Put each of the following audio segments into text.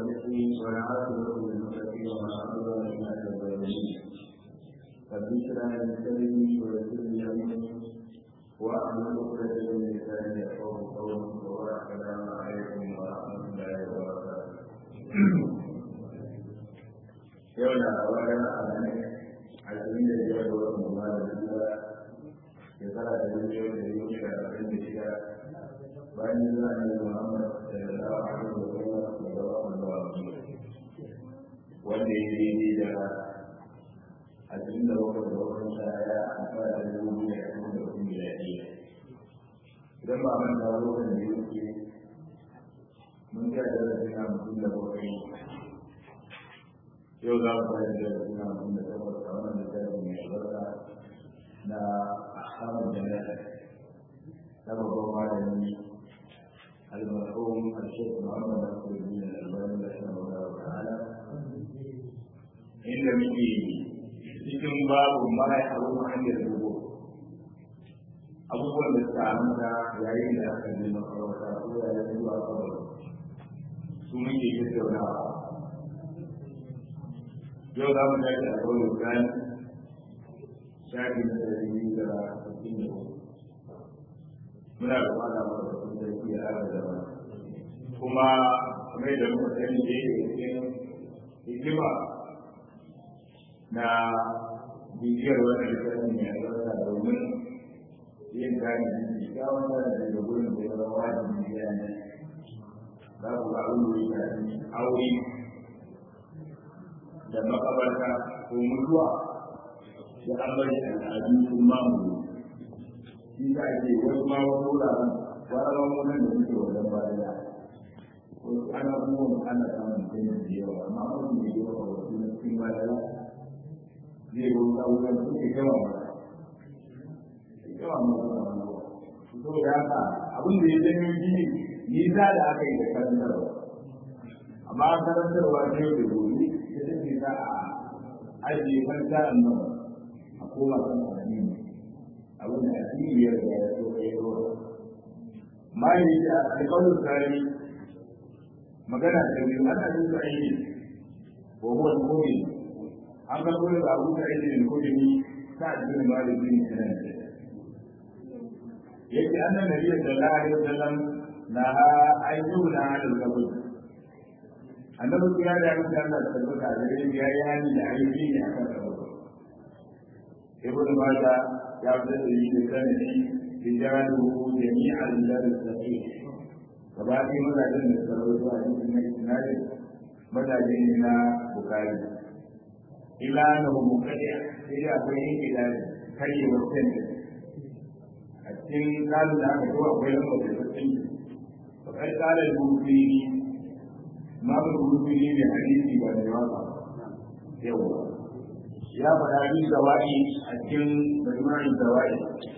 المتقين والعاقبة للمتقين وما عدوان إلا على الظالمين. رب اشرح لي صدري ويسر لي أمري واحلل عقدة من لساني يفقهوا قولي والسلام عليكم ورحمة الله وبركاته. يوم الأول عشرين يوم رمضان shekara da yau da yau da abin da shiga bayan zuwa ne Muhammad sallallahu alaihi wa sallam da wanda ya yi da ashirin da bakwai da bakwai shaya a fara da dubu da ashirin da kuma miladiya. Idan ba manta lokacin da yake mun ga darasin na mutum da bakwai yau za mu fara darasin na mutum da takwas a wannan da tarihi mai albarka na أحكام الجنائز سبب معلمي المرحوم الشيخ محمد ناصر الدين الألباني رحمه الله تعالى عند مثله cikin babu mara ya abu hanyar dubu abubuwan da suka amsa yayin da aka yi makarauta ko yayin zuwa kawai su muke tattaunawa yau za mu tashi a kawai gani shafi na ɗari da sittin da uku muna da kwana masu sarki a haka da wani kuma kamar da muka sani da yake cikin hikima na bibiyar wani littafi mai albarka domin yin gani da kyawun gani daga gurin da ya zama wajen bibiya ne za ku ga abin da ya shafi aure da makabarta ko mutuwa da an bari al'adu sun mamu shi za a ce wasu ma wasu wuraren warawan wannan da suke wajen baya wasu ana abubuwan ana samun canji da yawa amma wani da yawa a wasu na cikin baya zai bauta wurin suke yawa mata yawa mata saboda haka abin da ya janyo gini nisa da aka yi da karantarwa amma karantarwa ta yau da gobe ta take za a ajiye karantar nan a koma kan addini abin da addini ya riga ya so kai ruwa mai da alƙawarin tsari magana da biyu ana yin sa'idi wa huwa al-mu'min an ga dole da abu sa'idi ne ko dini ta addini malikin sanan yake annabi nabi sallallahu alaihi wasallam na ayyuna al-qabr annabi ya da Allah tabbata da ya yi hani da aiki ne akan qabr ibn Majah ya fitar da shi da sanadi rijaluhu jami'an lil sahih gabaɗaya mazajen da suka rawaito a cikin isnadi mazaje ne na Bukhari illa annahu muqaddi sai akwai yin kidai kai wannan a cikin kalu da aka zo akwai lamar da cikin to kai kala al-Bukhari ma Bukhari ne hadisi ba da yawa yawa ya faɗa bin zawai a cikin majmu'in zawai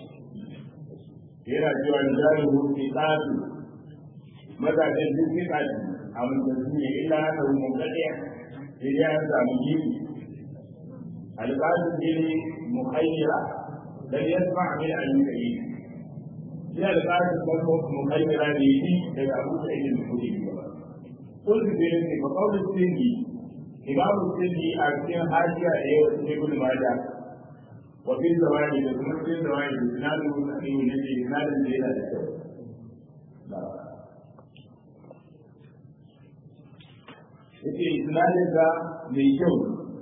yana cewa rijaluhu thiqatu mazajen duk thiqatu a mutum ne illa haka muqaddi sai ya samu jini al-qasim bin muhayyira dan yasma' min al-kayyid ya al-qasim bin muhayyira ne daga Abu Sa'id al-Khudri قلت بيني وقول السندي إمام السندي أكثر حاجة إليه ابن ماجه وفي الزواج لكم في الزواج إسناده صحيح الذي إسناد الليلة لكم yake isnadin da mai kyau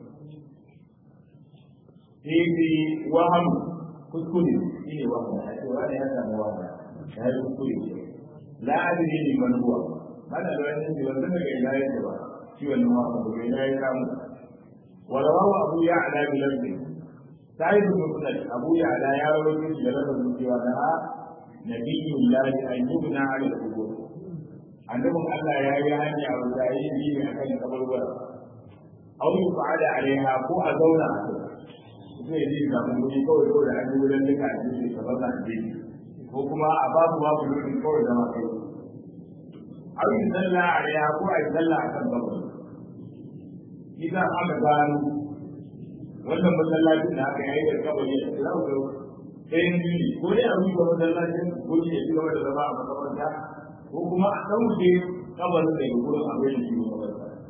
sai bi waham kuskure shi ne waham a cewa ne ya samu waham ya yi kuskure la adri liman huwa mana da wani ne wanda daga ina yake ba shi wannan waham daga ina ya samu warawa abu ya'la bi lafzi sai da musnad abu ya'la ya rawaito shi da lafzin cewa da nabiyullahi an yubna ala al-qubur annabin Allah ya yi hanya a wurare biyu ne akan kabarwar au yi fa'ada alaiha ko a zauna a kai zai yi ga mun kawai da an yi wurin duka a cikin kamar na jiki ko kuma a babu babu wurin kawai da makai au yi sallah alaiha ko a yi sallah akan kabar idan aka gano wannan masallacin da aka yi da kabari a cikin rawa ɗayan biyu ko dai a rufe masallacin ko shi ya ci gaba da zama a makabarta ko kuma a ɗauke kabarin da ya gurin abin da shi ne kabarta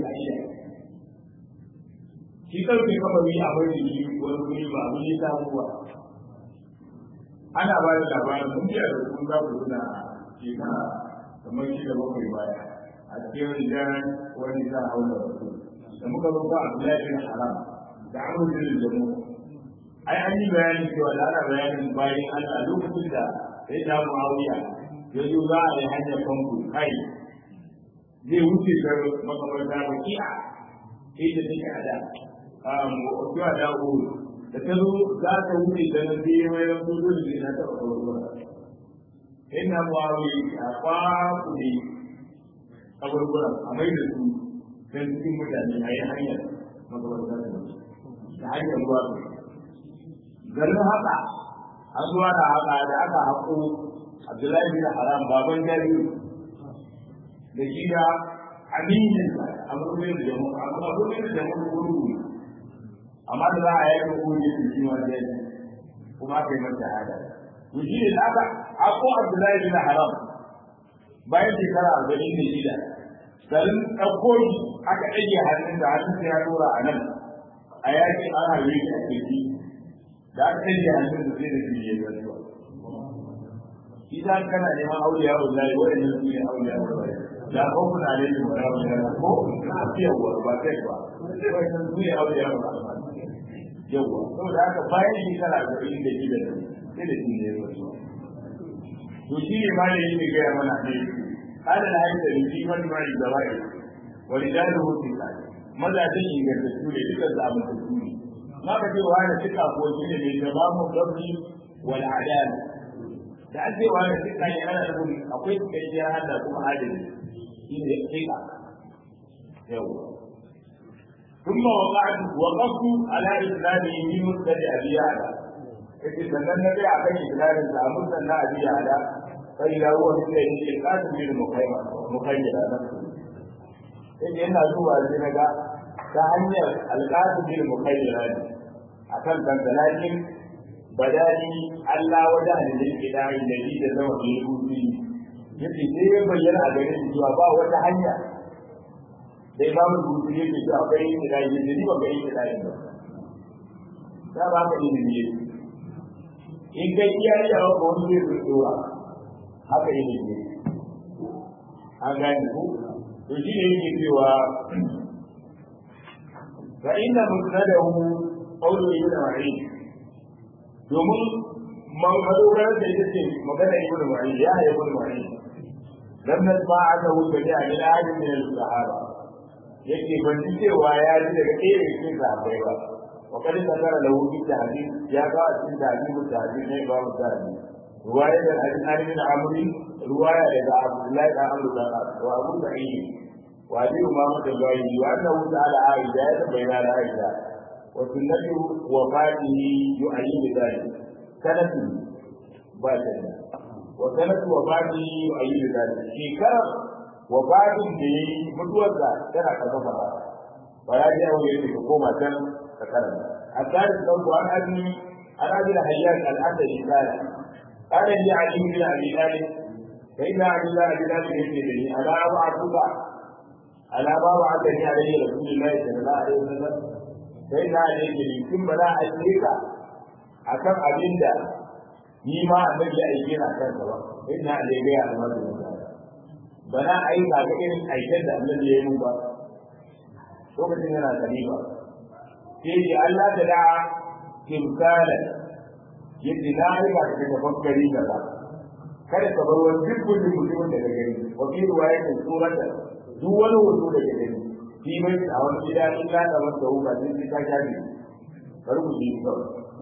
ka'ida shi ɗauke kabari a wani shi wani guri ba abin ya samu ba ana ba da labarin mun biya da kun za ku suna shekara kamar shi da bakwai baya a cikin rigar wani za a hauna wasu da muka zo ba Abdullahi bin Haram da Amr bin Jamu ai an yi bayanin cewa da ana bayanin bayan Allah lokacin da sai da Muawiya ya zo za a yi hanyar famfo kai zai wuce ga makabarta baki'a sai da take a da zuwa da uru da ta zo za ta wuce da nan zai mai da kudu da zai na taɓa kawarwa ina Muawiya a kwakuɗe kabarwa a mai da su don cikin mutane a yi hanyar makabarta da hanyar ruwa garin haka an zuwa da haka da aka haƙo Abdullahi bin Haram baban jariru da shi da aminin abubuwan da jama'a guru amma da za a yi ko ne su shi wanda kuma kai masa hada to shi ne aka haƙo Abdullahi bin Haram bayan shekara 46 garin ɗauko shi aka ɗage hannun da hannun ya tura a nan a yakin an harbe shi a kirki da aka ɗage hannun da zai da shi ya zuwa idan kana neman auliya wallahi waɗannan su ne auliya wallahi da kuma na da mu da ko na fiyawa ba sai ba waɗannan su ne auliya wallahi yawa saboda haka bayan shekara 46 sai da shi ne ya zuwa to shi ne ma da yake ga mana ne قال الهيثم في مجمع الزوائد ورجاله ثقات ماذا تجي من الرسول لك زعم الرسول ما بدي وانا ثقه هو شيء من تمام الضبط والعداله تعدي وانا ثقه يعني انا اقول اقول كيف هذا هو عادل ان ثقه ثم وقفت على اسلامه في مسند ابي يعلى إذا كان النبي عليه الصلاه والسلام مسند ابي يعلى فإذا هو مثل الإنقاذ من المخيلة نفسه إن إنها سوى الزنقة كأنير القاذ من المخيلة أكل لكن بداني ألا وجه للإداء الذي تزوى به فيه yake sai ya bayyana a gare shi cewa ba wata hanya da imamu rubutu yake cewa akwai yin da yake da ba ga yin da yake da ba ka yin ne in kai iyaye a wani zai zuwa haka yake ne an gane ku to shi ne yake cewa fa inna musnadahu qawlu ibn Ma'in domin madogarar da ita ce magana ibn Ma'in ya yi ibn Ma'in lam nasma'ahu badi'a min ahadin min al-sahaba yake ban ji cewa ya ji daga ɗaya daga cikin sahabbai ba wa kad zakara lahu bi tahdid ya ga cikin tahdid ne ba mutane رواية الحديث من عمرو رواية إلى عبد الله بن عمرو بن العاص وأبو سعيد وأبي أمامة الباهلي وأنه سأل عائشة بين عائشة وسنة وفاته يؤيد ذلك سنة باشا وسنة وفاته يؤيد ذلك في كرم وفاته به متوزع سنة كفرها فلا جاء إليه حكومة ككرم الثالث قول عن أبي الحيات الأسدي قال لي علي بن ابي طالب فإن علي بن ابي طالب يقول الا ابعثك على ما وعدني عليه رسول الله صلى الله عليه وسلم فإن علي يقول ثم لا اشرك akan abin da ni ma annabi ya aike na kan ba ina da ya ga annabi ba na aika ga irin aikin da annabi ya yi ba lokacin yana khalifa sai Allah ta da kimkala yadda na riga da daga bankari da ba kada ka bar wani dukkan mutumin da gani wa fi riwayatin surata duk wani hoto da gani shi bai a wani gida in ka da wanda uba din ka jaji bari ku ji ko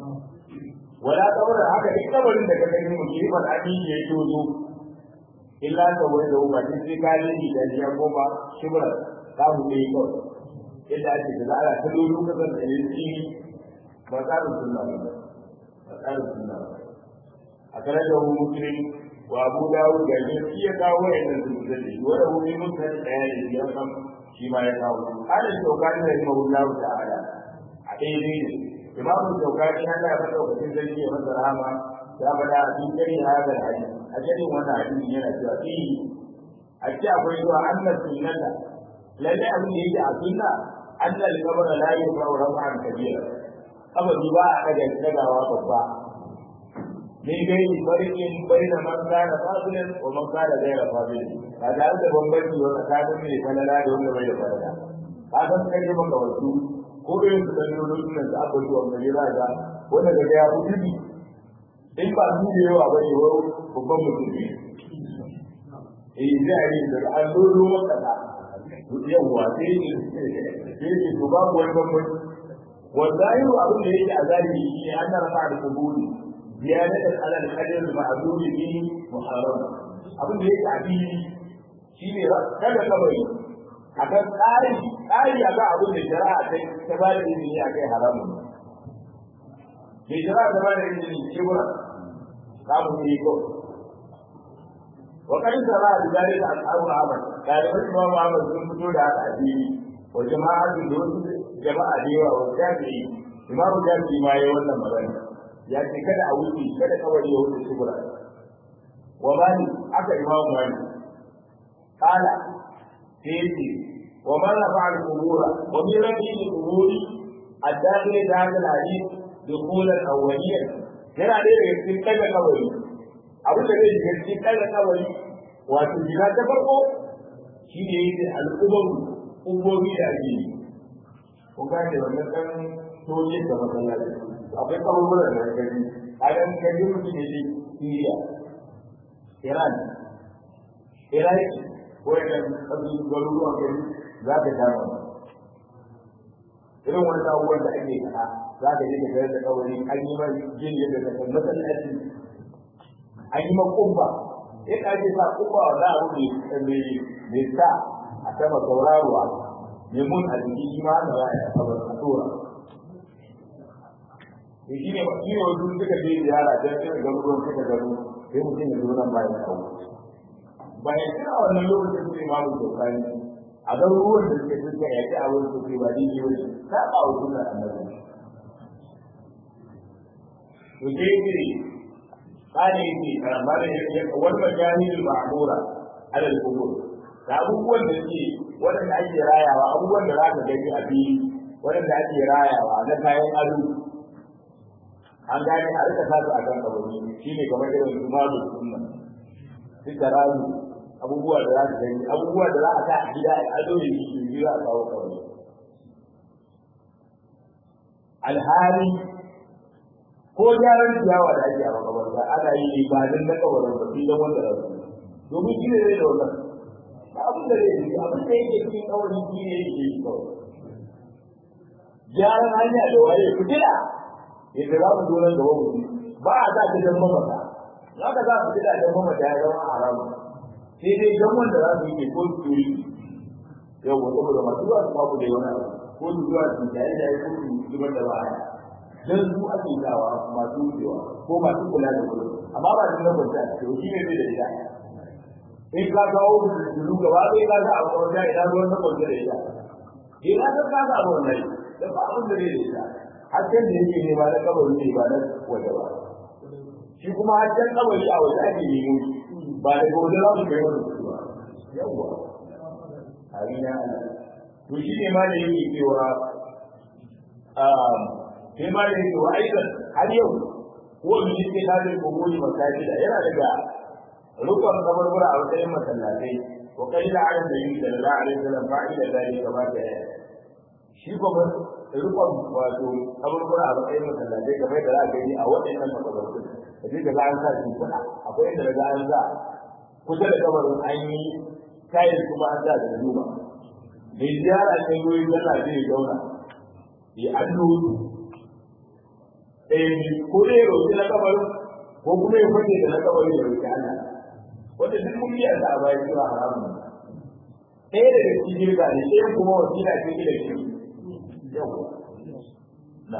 wala kawai haka duk kabarin da ka gani mu yi ban abi ya tozo illa ka wai da uba din ka yi da ya goma shibra ka mu yi ko illa ake da Allah ta lulu ka san da yi ba ka da sunna ba أهل السنة أخرجه مسلم وأبو داود جاء كاوى إن المسلم وله من مسلم آية يرقم فيما يكاوى هذا الشوكاني رحمه الله تعالى عقيدين إمام الشوكاني هذا أبدا وكثير ذلك مثل هذا أبدا في كل هذا الحديث أجل وانا حديث ينا فيه أشياء فريدها أن السنة lalle abin da yake a sunna anna al-qabr la yufa'u raf'an kabira kabari ba a dagawa babba ne dai barikin baina man kana fadilan wa man kana ghayra fadil kaga da bambanci wa tsakanin mai falala da wanda bai da falala kaga suka ce maka wasu ko da su da lokacin da aka zuwa mai raga wanda daga ya fudi in ba su da yawa bane wa babban mutum ne zai yi da an lolo maka da yawa sai to babu wani bambanci wallahi abin da yake a zahiri shi ne an rafa da kuburi ziyadatan ala al-qadr al-ma'dud bihi muharram abin da yake a fili shi ne kada kabari akan tsari akan abin da shari'a ta ba da izini akai haramun ne shari'a ta ba da izini kibra kamu ne ko wa kan shari'a da dalilin al-abu Ahmad dalilin Imam Ahmad sun fito da haka a fili wa jama'atu da wasu jama'a da yawa wa Shafi'i Imam Shafi'i ma yayi wannan magana ya ce kada a wuce kada kawai ya wuce kibra wa mali aka Imam Malik qala sayyidi wa man rafa'a al-qubura wa bi rafi'i al-quburi ad-dakhil dakhil al-hadith dukhulan awwaliyan yana da cikin kaga kawai abin da zai shiga cikin kaga kawai wato jira ta farko shi ne yake al-qubur ubobi da ake yi ko ga da wannan kan toje da masallaci akwai kaburburan da gari a dan gari mutum ne Syria Iran ko da kabu garuruwan gari za ka dama irin wani abubuwan da ake kana za ka je ka ga da kawai an yi mai jin yadda ka san masallaci an yi makumba sai ka je sa kumba za a rufe mai sa a sama sauraruwa mai mun a jiki shi ma da ya saba a tura shi ne wasu suka je ziyara don sai ga ruwan suka gano sai mutum ya zo nan bayan kawo bayan kira wannan lokacin sai ma mu dokani a ga ruwan da suke suka yaki a wurin sosai ba dai yi wani ta ba wa sunan annabi to sai ne kane yake karamar wani majahil ma'mura ala al-qubur da abubuwan da ke waɗanda ake rayawa abubuwan da za ka gani a fili waɗanda ake rayawa na kayan ado an gane a rika sa su a kan kabari shi ne kamar irin su mazu sunna su tarazu abubuwa da za ka gani abubuwa da za a sa a gida a ado ne shi ne za a kawo kabari alhali ko gyaran ciyawa da ake a makabarta ana yi ne ba don na kabarin ba sai don wanda za su domin shi ne zai da wannan abin da zai yi abin da yake cikin kawai shi ne yake yi kawai gyaran hanya da waye fitila yadda za mu doron gaba mu ba a sa ta dan mamata za ka za fitila dan mamata ya zama haramu sai dai dan wanda za su yi ko turi yau wata da masu zuwa su babu da wani abu ko su zuwa su jaye jaye ko su zubar da baya dan su ake dawa masu wucewa ko masu kula da gudu amma ba da nan kwanta to shi ne zai da ita in ka kawo su gaba ɗaya ka sa abu wanda idan ruwan na kwanta da ita idan ka sa abu wanda da ba abin da zai da ita hakan da yake ne ba na kabari ne ba na waje ba shi kuma hakan kabari a waje ake nemo ba da gobe za mu kai wani ba yawa amina to shi ne ma da yake cewa sai ma da yake wa aidan har yau ko da yake halin gobori masajida yana daga rukun kabarbura a wajen masallatai wa kai da aran da yake sallallahu alaihi wasallam fa'ida zalika ba ta shi kuma rukun wato kaburbura a matsayin masallatai kamar da za a gani a waɗannan makabartu da duk da an sa shi kuɗa akwai inda daga an sa kusa da kabarin an yi kayan kuma an sa da duba mai ziyara ne yoyi yana zai zauna ya an lulu ko dai ya roƙi na kabarin ko kuma ya fage da na kabarin ya roƙi Allah wanda duk mun yi a baya cewa haramun ɗaya daga cikin girka ne ɗaya kuma wasila ce da shi yau na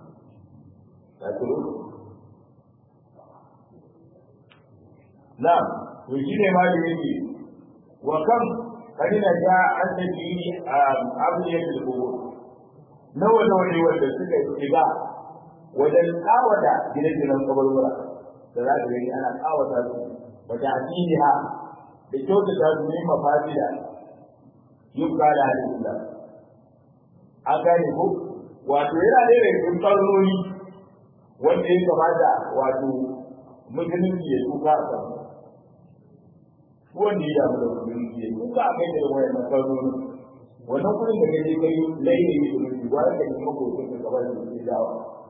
to shi ne ma da yake wa kam kadina ja an da shi abu ya ke kogo nawa ne wanda suka shiga wajen kawata gine-ginen kabarwara da za ka gani ana kawata su wata asiliha da kyautata su ne mafasida yuka da Islam an gane ko wato yana da cikin karnoni wanda ya kamata wato musulunci ya tuka a kan wanda ya damu da musulunci ya tuka a kai da wayan karnoni wannan kudin da kake kai laifin musulunci ba da kake makokin da gaba da ke dawa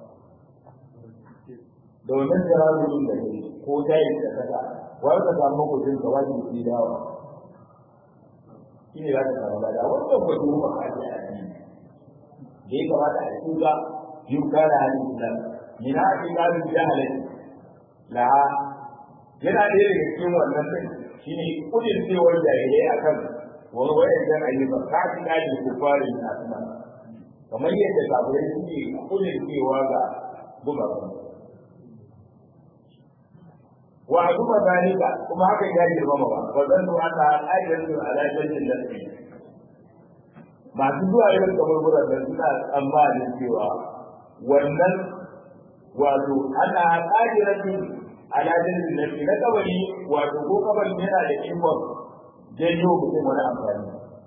da wannan jaraburin da kake ko tayi da kasa wai ka samu makokin gaba da ke dawa shine za ka samu da wannan kudin ba a da da ya kamata a tuka yuka da Islam min haƙiƙar jahalin la yana da daga cikin wannan din shine kudin cewar jahilai akan wani wayan ayyuka kafi kaji kufarin asma kamar yadda kafirai suke kudin cewa ga buga wa azuma zalika kuma haka ya girmama ba wa zannu anna al-ajru ala jannati lafi masu zuwa irin kaburburan da suna tsammanin cewa wannan wato ana qadiratin ala jannati lafi na kabari wato ko kabarin yana da ikon janyo mutum wani amfani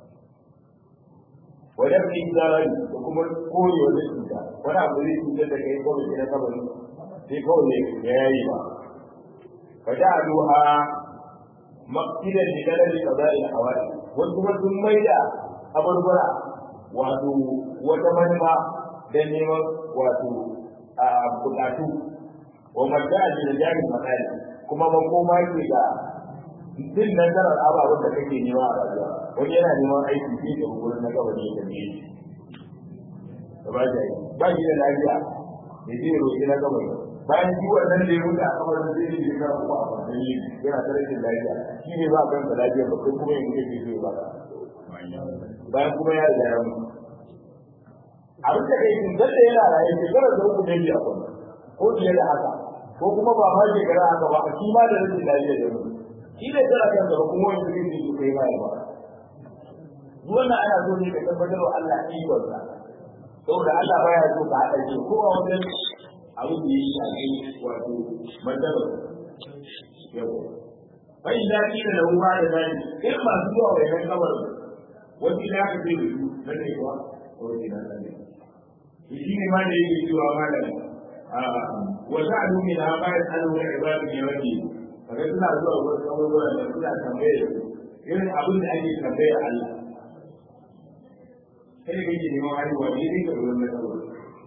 wajen fi zarari da kuma kore wani cuta wani abu zai cutar da kai kawai na kabari sai kawai ya yayi ba faja aluha maqidan li dalali qada'i al-hawali wasu kuma sun maida aburbura wato wata manufa da neman wato a bukatu wa marja'a da jari matsali kuma makoma ke ga din nasarar ababen da kake nema a rayuwa wani yana neman aiki shi da gurin na gaba ne da ne ba shi da lafiya da zai roƙi na gaba bayan shi wannan da ya mutu a kamar da zai yi shekara uku a wannan yi yana ta rashin lafiya shi ne ba kansa lafiya ba kai kuma yanzu kake so ba bayan kuma ya riga ya mutu abin da kai tun da yana raye shekara da uku ne a kwanu ko fiye da haka ko kuma ba ma shekara haka ba shi ma da rashin lafiya da mutu shi ne tara kansa ba kuma wani zai yi kai ba ya ba wannan ana so ne ka tabbatar wa Allah ikon sa saboda Allah baya so ka haɗa shi ko a wajen abin da ya shafi wato martaba yau bai da kila da ruwa da zai kai masu zuwa wajen kabarin wani da aka ce da su na ne kuwa ko ne na ne shi ne ma da yake cewa malami wa ta'lu min haba'i al-ibadu yawmi kaga suna zuwa wajen kabarin da suna tambaye irin abin da ake tambaye Allah sai da yake neman haihuwa ne ne ga wannan kabarin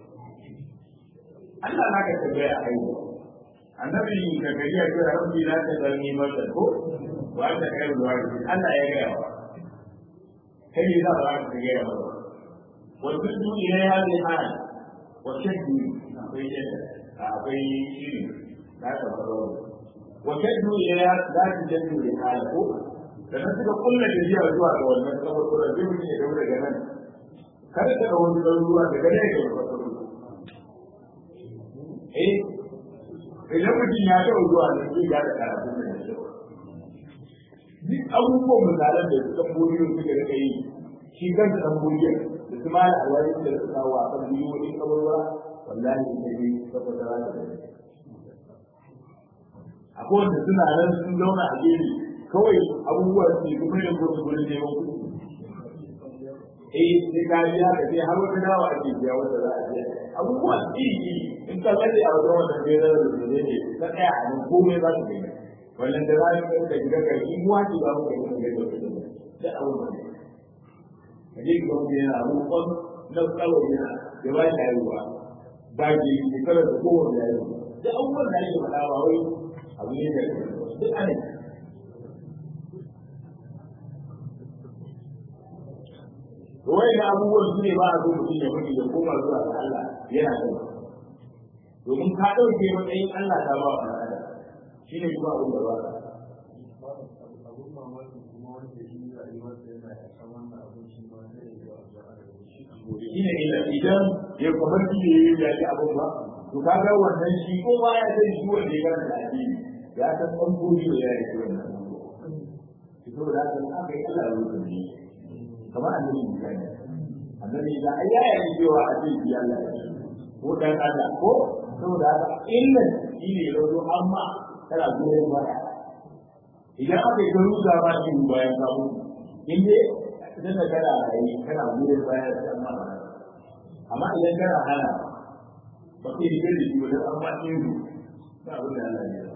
Allah na ka tambaya a haihuwa annabi ka gari a cewa rabbi la ta zarni masa ko wa ta kai ruwa Allah ya gaya wa kai ne za ka gaya wa wa tudu ila hadi hal wa shaddu akwai shadda akwai shiri da ka faro wa shaddu ila za ta jaddu da hal ko da nan suka kulla da jiya zuwa ga wannan saboda zai mutu ya daura daga nan kada ka dawo da ruwa daga ne ka ruwa idan mutum ya taɓa zuwa da zai ya da karatu da shi duk abubuwan misalan da su tamboyi suka rika yi shi kansa tamboyin da su ma da alwari da su kawo a kan biyoyin kabarwa wallahi ita ne saboda za ta da akwai wanda suna nan sun zauna a gefe kawai abubuwan su kuma da gurin gurin neman kuɗi sai ka biya ka sai har wata dawa ake biya wata za a biya abubuwan iri in ka lalle a wajen wannan berar da ne na tsaya a nan komai za su gani wannan da za ka da gida ka yi muwa ce ba mu ka yi da da abubuwan ka je ga wani yana abubuwan na tsawon yana da ba shi haihuwa ba ke shekarar da kowane haihuwa da abubuwan da ake faɗa ba wai abu ne da duk ana wai da abubuwan su ne ba a zo mutum ya mutu ya koma zuwa ga Allah yana da domin ka ɗauke matsayin Allah ta ba wa ɗan shi ne kuma abin da ba ka shi ne idan ya kamar shi ne ya yi abin ba to ka ga wannan shi ko ba ya san shi wanda ya karanta addini ya san ɗan gobe da ya yi shi wannan saboda haka aka yi Allah ya rubuta kamar annabi misali annabi da ayyaya ne cewa a cikin Allah ko dan Allah ko saboda haka illa shine rodo amma tana goyon baya idan aka yi ruza ba shi bayan kawo inda idan da kana yi kana goyon baya da amma idan kana hana ba kai da shi wajen amma in ba abin da Allah ya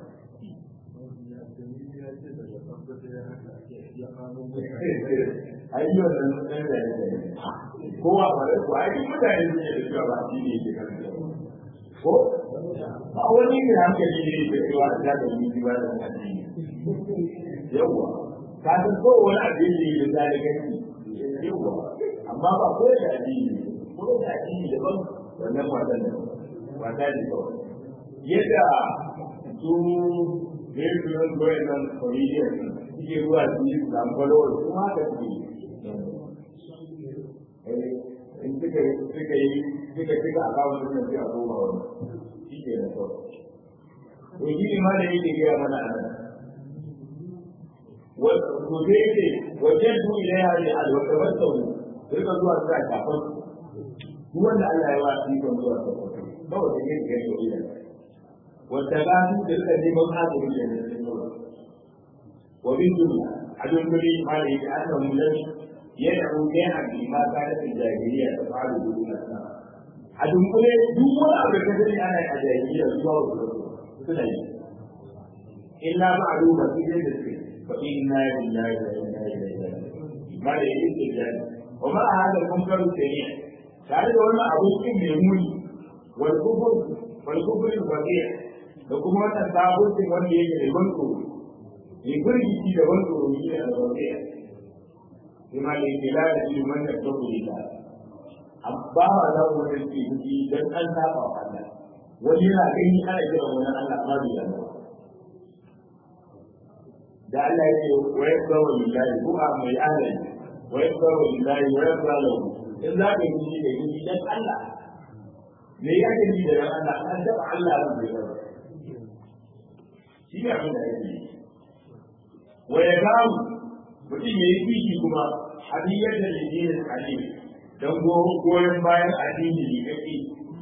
ayyukan da ɗan da ya kowa ba da kuwa aiki mutane ne da cewa ba shi ne ke kan ko ba wani ne hankali ne da cewa da ya gani ba da addini yawa ka san ko wani addini da zai gani yawa amma ba ko da addini ko da addini daban wannan matan ne ba ta ji kawai yadda su ne su nan goyi nan comedian suke zuwa su yi zamfalo su ma da su in suka a kawo su nan sai a koma wani shi ke da kawai to shi ne ma da yake gaya mana a nan to zai yake wajen su idan ya hari alwakabar sau rika zuwa suka shafan su wanda Allah ya wa su kan zuwa sau kawai da yake gani wa idan wanda ba su da rika neman azumi da ne وبالدنيا عدم لي ما لأنهم لم يدعوا بها بما كانت الجاهلية تفعل دون السماء عدم لي دون أبدا أنا الجاهلية إلا معلومة في ذلك فإنا لله وإنا إليه راجعون ما ليس الجاهل وما هذا المنكر السريع قال وما أبوك المؤمن والكفر الفظيع لكم أن تعبد من يجري المنكر in gurgi da wani tsoro ne a zaune kuma da yake da ilimin da tsoro ne da amma ba za mu da shi dan an saba wa Allah wani yana gani ana jira wani Allah ba da yana da Allah yake wa yaqulu lillahi huwa mai alai wa yaqulu lillahi wa yaqulu in za ka yi da yi dan Allah me yake yi da Allah an da Allah ne shi ne abin da yake ويقام mutum ya yi fiki kuma hadiyyar da lijinin alim don goyon bayan addini ne kake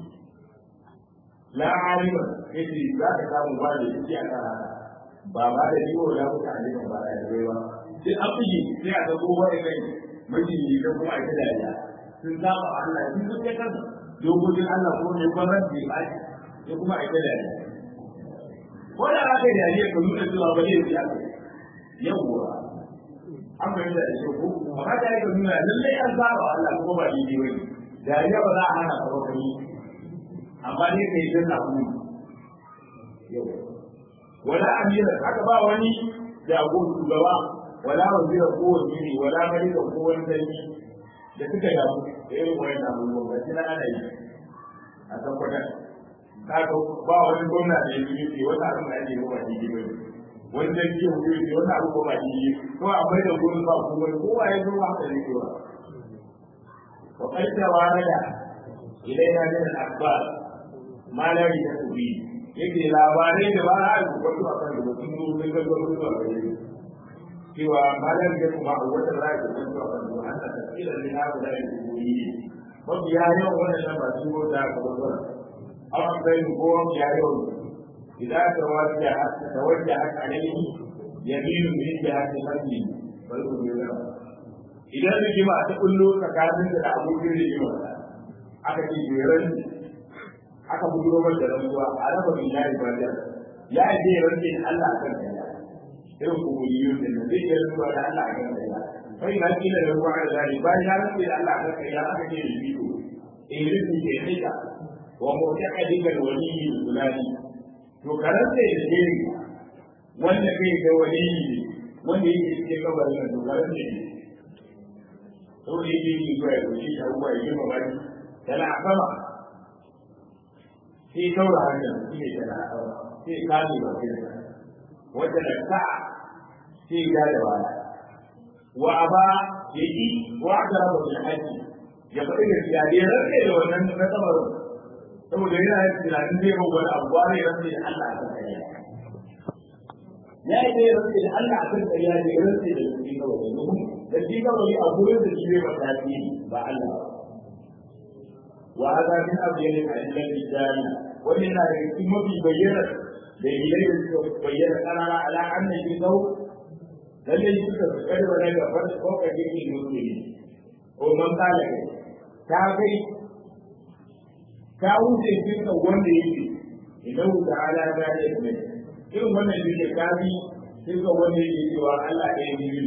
la aliman yace za ka samu ba da yake a kan haka ba da yiwo da mutane ba da yawa sai an fiji sai a ga gowa da kai miji ne da kuma ita da ya sun saba Allah sun zuke kan dokokin Allah ko ne ban ran bai bai sai kuma ita da ya ko da aka yi dariya ka nuna cewa ba ne ya yawwa an bayyana da shi ko ba ka yi nuna lallai an saba Allah kuma ba daidai bane dariya ba za a hana ka ba kai amma ne kai dan na ku yawwa wala amira haka ba wani jago shugaba wala wazira ko wani wala malika ko wani sarki da suka damu da irin wayan abubuwan da shi na ana yi a tabbatar kaga ba wani gwamna da ya yi wata abin da ake yi ba daidai bane wani da ke wuri ne wani abu ba yi ko a bai da gurin ba ko wani kowa ya zo haka ne ko wa kaita warada ilaina min al-akhbar ma la yaktubi yake labarai da ba a yi wato a kan da sun zo da gwamnati ba gare cewa malam ya kuma wata rai da sun zo a kan da Allah ta kira ne na da yi ko ya yi wannan ba su go da gwamnati amma sai ko ya yi إذا توجهت عليه يمين من جهة قلبه فالقل له إذا الجماع تقول له تكاثر تدعوه للجماع أكا تجيران أكا مجرمة لرمضوا على بالله بادر يا إذا رجل الله أكبر إذا قبوليون النبي يرمضوا على الله أكبر فإذا قيل له على ذلك بادر رجل الله أكبر يا أكا تجيران إن رجل شيخك ومعتقدك الولي الفلاني to karanta da jeri wanda kai ga wani wanda yake cikin kabarin da dogaran ne to ne yake zuwa ya shi da ruwa ya ba bani tana sama sai kaura hanya shi tana sama sai kame ba kai wanda da ka sai ga da wala wa aba yaki wa da bil haji ya faɗi da ya rage da wannan na kabarin saboda yana yin tunanin zai ba wani abu ba zai rantsa da Allah a kan kariya ya yi zai rantsa da Allah a kan kariya ne rantsa da shi kawai da shi kawai a gurin da shi zai mata ba Allah wa hada min abyanin adillan rijali wani yana da cikin mafi bayyana da ilai da suka bayyana karara ala annan shi kau lallai suka karba daga farko ko kaje ne musulmi man kala ta kai ta wuce cikin wanda yake idan ta'ala ta yi ne irin wannan yake kafi cikin wanda yake cewa Allah ɗaya ne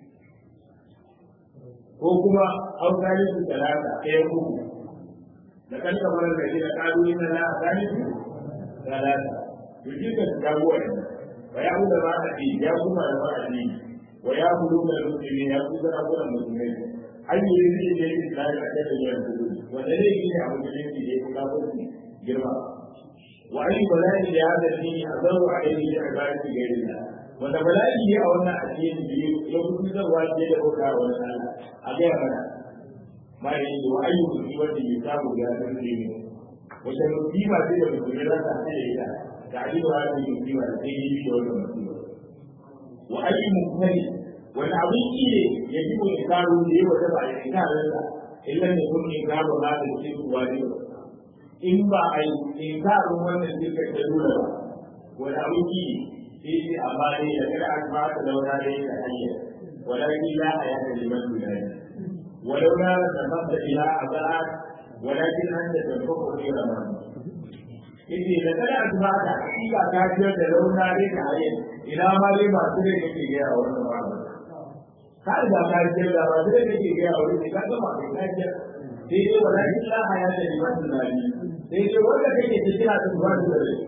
ko kuma hausari su talata ɗaya uku da kan kamar da shi da ƙaru ina na hausari su talata to shi ka su kawo wani ba ya huda ba a ɗi ya kuma da ba a ɗi wa ya hudu da musulmi ya fi zara kuna musulmai hanyoyi ne da yake tsari a kan yin kudu wanda zai yi ne a musulunci da ya fi kafin girma wa ayi bala'i da ya da ni a zaro a yi da a gari su gairi na wanda bala'i ya a wannan addini biyu ya fi fitarwa ke da bauta wa wani Allah a gaya mana ma da yi wa ayi musulmi wanda ya samu ya san ne wata musiba ce da musulmi za ta hana ita da ayi wa ayi musiba da sai yi da wannan musiba wa ayi musulmi wani abin ki ne ya ji wani karo da ya wata ba ya ita rasa illa ne kun ne gaba ba da shi kuwa ne in ba a yi in karin wannan duka ta nuna ba wani abin ki ne sai amma dai da kada an ba ta laura da ya hanyar walakin la a yaka liman tunani walau na da masa ila a za'a walakin an da tafi ko ne ramani yace da kada an ba ta hakika ta ciyar da laura da ya hanyar ina ma dai masu da yake gaya wannan ba ka riga ka ciyar da ba da yake gaya wani ka gama kai ka ciyar sai dai walakin la a yaka liman tunani sai dai wanda kake kira da ba da rai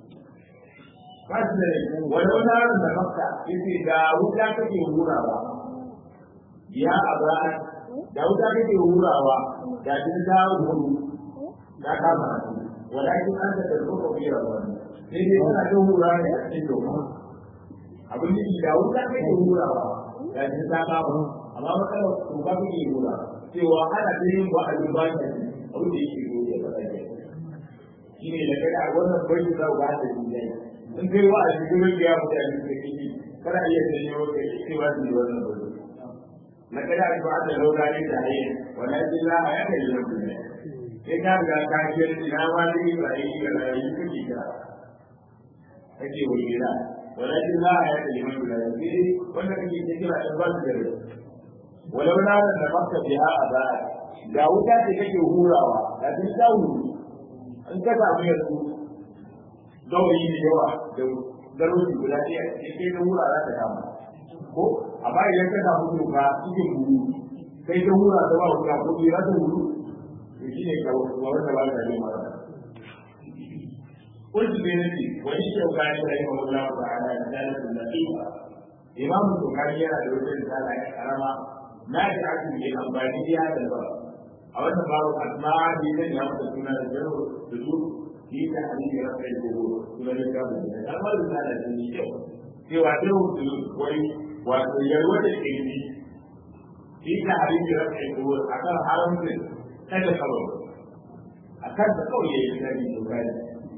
kasu wani wata da makka yace da wuta kake hurawa ya aba da wuta kake hurawa da din da huru da kama walakin an da ko biya wani sai dai kana da hura ne a cikin doka abin da wuta kake hurawa da din da kama amma makala ko ba kake hura cewa ana yin ba a ba shi abin da yake gobe ba sai shine da kada wannan bai da ba da dinai in kai wa a cikin rubiya mutane da kike kana iya sanyo kai cewa da wannan bane na kada ba da logari da hayi wallahi la ayaka illa billah sai ka ga ka ce ina ma da Ibrahim da rayi kike ka kake wajira wallahi la ayaka illa billah sai wanda kike kira da ba su gare walau na da makka biha aba da wuta ce kake hurawa da kin dawo an ka samu yanzu gawayi da yawa da garoji guda ɗaya sai da hura za ta kama ko amma idan ka samu doka cikin buru sai ta hura ta ba wuta ko bai rasa buru to shi ne ka wanda ba ta yi mara قلت بنفسي وليس البخاري رحمه الله تعالى رسالة لطيفة إمام البخاري على وجه رسالة كرامة نافعة للأنباني في هذا الباب أو أن بعض الأسماء جيدا يأخذ من الجنوب بدون في تحديد رفع القبور كما يقال الأمر رسالة جديدة في وعده ويروى الكلمة في تحديد رفع القبور أكثر حرم هذا خبر أكثر قوي الإسلام البخاري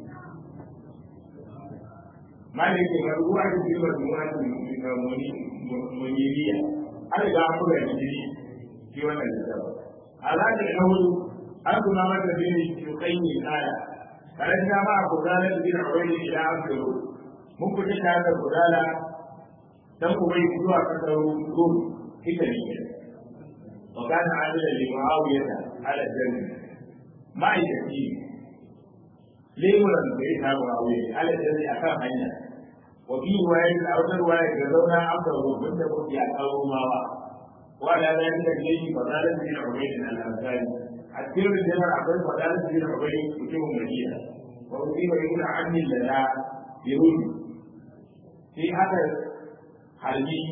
ما لك مرجوعة في مجموعة منيرية هذا جاءكم الجديد في وقت الكتاب على هذا الحول أنتم ما تبين يقيم الآية خرجنا مع قتالة بن عبيد إلى عبده ممكن تشاهد قتالة تنقضي سوى كثر الظلم في تنين وكان عادلا لمعاوية على الجنة مع التكتيب ليه ولم يكن معاوية على الجنة أكام عنها وفي رواية أو رواية جزونا عبده من تكون يأكله ماوا وعلى ذلك إليه فضالة بن عبيد الأنصاري أكثر الجنة عبد فضالة بن عبيد كتب مدينة وأصيب ابن عم لنا برود في هذا الحديث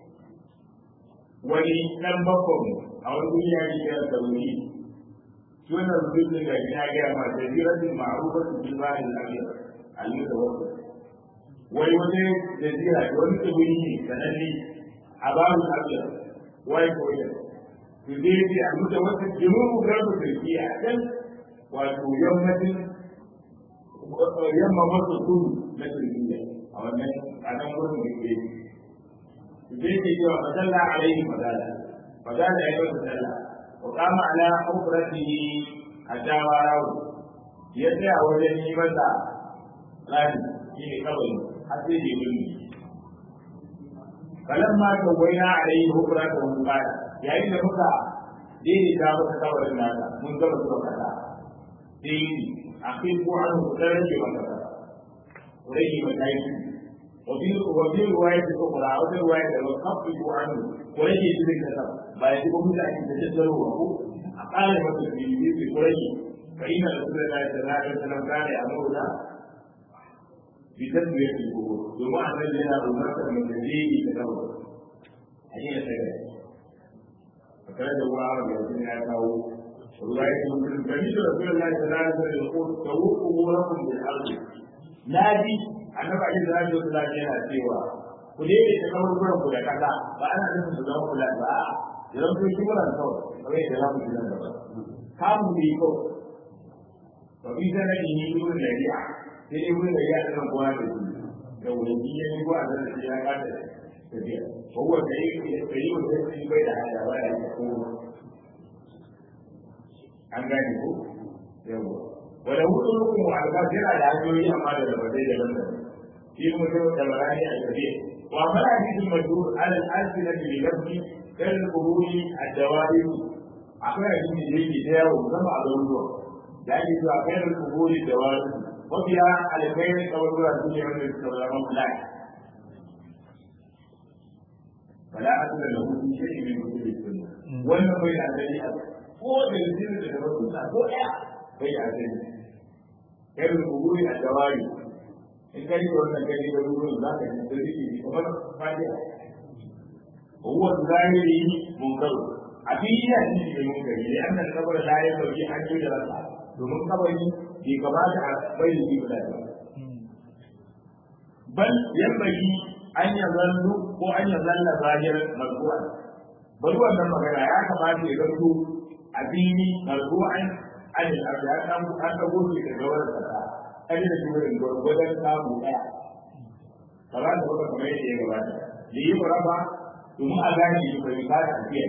ولم بكم أو الدنيا هي التوحيد شو أن الرسول الذين مع جزيرة معروفة في البحر الأبيض المتوسط ولوجه جزيرة ومتويه سنلي عبار الأبيض ويكوية تزيد المتوسط جنوب غرب تركيا أكل يوم مصر كل تركيا أو أن أنا مصر بكثير تزيد جوا فدل عليه فدل أيضا فدل وقام على حفرته حتى وراءه يسعى وجهه متى لكن في قبل حتى يبني فلما سوينا عليه حفرته قال يا إن متى dai da masa kabarin nasa mun gaba zuwa kaza sai akai ko an rage masa rage masa وفي رواية أخرى أو رواية وخفف عنه ورجي تلك الكتاب بعد ذلك أن تتجروا قال مثل في قريش فإن رسول الله صلى الله عليه وسلم كان يأمرنا بتسوية القبور ثم أن لنا أمرة من تدريب تدور حين سجد فكان هو عربي وسمع له رواية مسلم فمثل رسول الله صلى الله عليه وسلم يقول سووا قبوركم بالأرض نادي annabi alaihi salatu wasallam yana cewa ku dai da kaburburan ku da kasa ba ana nufin su zama kula ba idan kun shi muran kawai kawai da za ku ji nan gaba kamun da yi kawai ba bi zana yi yi wurin da ya sai dai wurin da ya tsanan kowa da shi da wurin yi ya yi ko a zana shi ya kata tafiya kowa da yi wanda ya bai da hada ba ya yi kowa an gane ko yawa wala hudun rukun wa alfas yana da hanyoyi amma da labarai daban-daban في مجرد البراهين الكبير وأما الحديث المشهور على الألسنة بلفظ كالقبول الدوائر أخيرا في الجيل بتاعه وسمع ضرورة لكن أخير القبول الدوائر وفيها على خير تولى الدنيا من السلام لا فلا أصل له في شيء من كتب السنة وأنه بين الذي هو الذي يتوسل هو بين الذي خير القبول الدوائر in kai da wannan gari da ruwan za ka yi dalili kamar fadiya huwa zahiri munkar a fili ya ci da munkari ne annan kabar la ya sauki an yi da rasa domin kabari bai kamata a bai da ba bal yambagi an ya zallu ko an ya zalla zahir marfu'a bari wannan magana ya kamata ya zanto a fili marfu'an an al-ardi an dago shi daga wannan kasa kada da jurin gwargwadon samu ɗaya ba za ta baka kamar yadda ya gabata da yi muraba domin a gane shi bai ba ta tafiya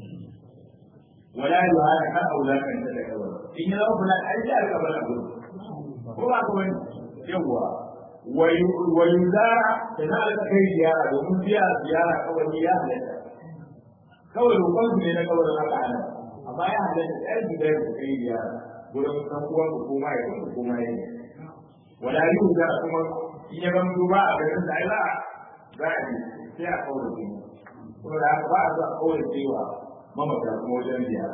wala yi wa hana kan aula kan ta da kawai in yi zama kula an ji alkabar abu ko ba ka wani yawwa wayu zara da na alka kai ziyara domin biya ziyara kawai ya halatta kawai roƙon su ne na kawai da haka ana amma ya halatta ɗaya gidan da kai ziyara gurin san kuwa ko kuma ya kuma kuma ya yi wala yi da kuma in ya gamsu ba a garin da ai za a yi sai a kawo da kuma da haka ba a zo a kawo da cewa mamata kuma wajen biya